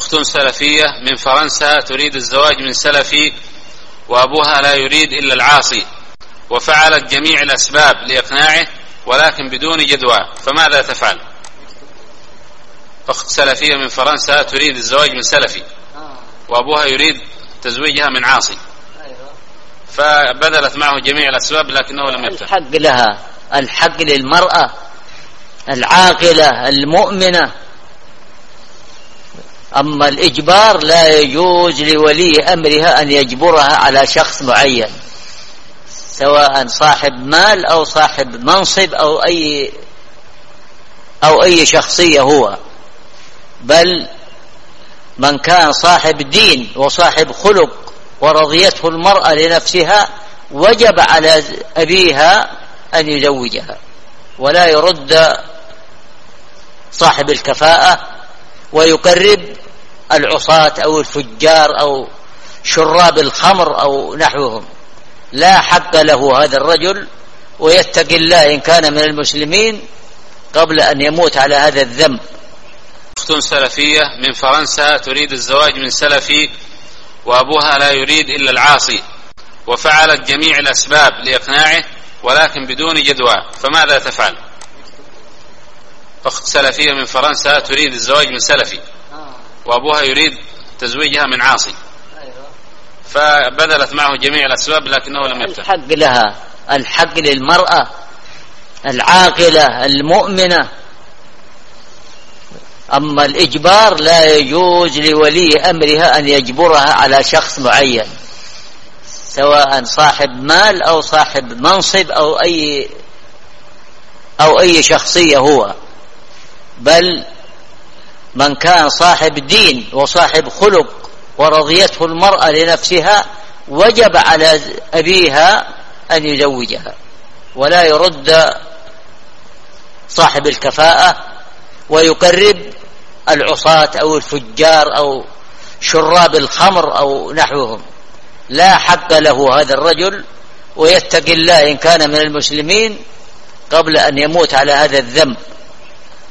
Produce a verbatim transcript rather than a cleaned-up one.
أخت سلفية من فرنسا تريد الزواج من سلفي وأبوها لا يريد إلا العاصي، وفعلت جميع الأسباب لإقناعه ولكن بدون جدوى، فماذا تفعل؟ أخت سلفية من فرنسا تريد الزواج من سلفي وأبوها يريد تزويجها من عاصي، فبذلت معه جميع الأسباب لكنه لم يفتح. الحق لها، الحق للمرأة العاقلة المؤمنة. أما الإجبار لا يجوز لولي أمرها أن يجبرها على شخص معين، سواء صاحب مال أو صاحب منصب أو أي أو أي شخصية هو، بل من كان صاحب دين وصاحب خلق ورضيته المرأة لنفسها وجب على أبيها أن يزوجها، ولا يرد صاحب الكفاءة ويقرب العصاة أو الفجار أو شراب الخمر أو نحوهم. لا حق له هذا الرجل، ويتقي الله إن كان من المسلمين قبل أن يموت على هذا الذنب. أخت سلفية من فرنسا تريد الزواج من سلفي وأبوها لا يريد إلا العاصي، وفعلت جميع الأسباب لإقناعه ولكن بدون جدوى، فماذا تفعل؟ أخت سلفية من فرنسا تريد الزواج من سلفي وأبوها يريد تزويجها من عاصي، فبذلت معه جميع الأسباب لكنه لم يفتح. الحق لها، الحق للمرأة العاقلة المؤمنة. أما الإجبار لا يجوز لولي أمرها أن يجبرها على شخص معين، سواء صاحب مال أو صاحب منصب أو أي أو أي شخصية هو، بل من كان صاحب دين وصاحب خلق ورضيته المرأة لنفسها وجب على أبيها أن يزوجها، ولا يرد صاحب الكفاءة ويقرب العصاة أو الفجار أو شراب الخمر أو نحوهم. لا حق له هذا الرجل، ويتقي الله إن كان من المسلمين قبل أن يموت على هذا الذنب.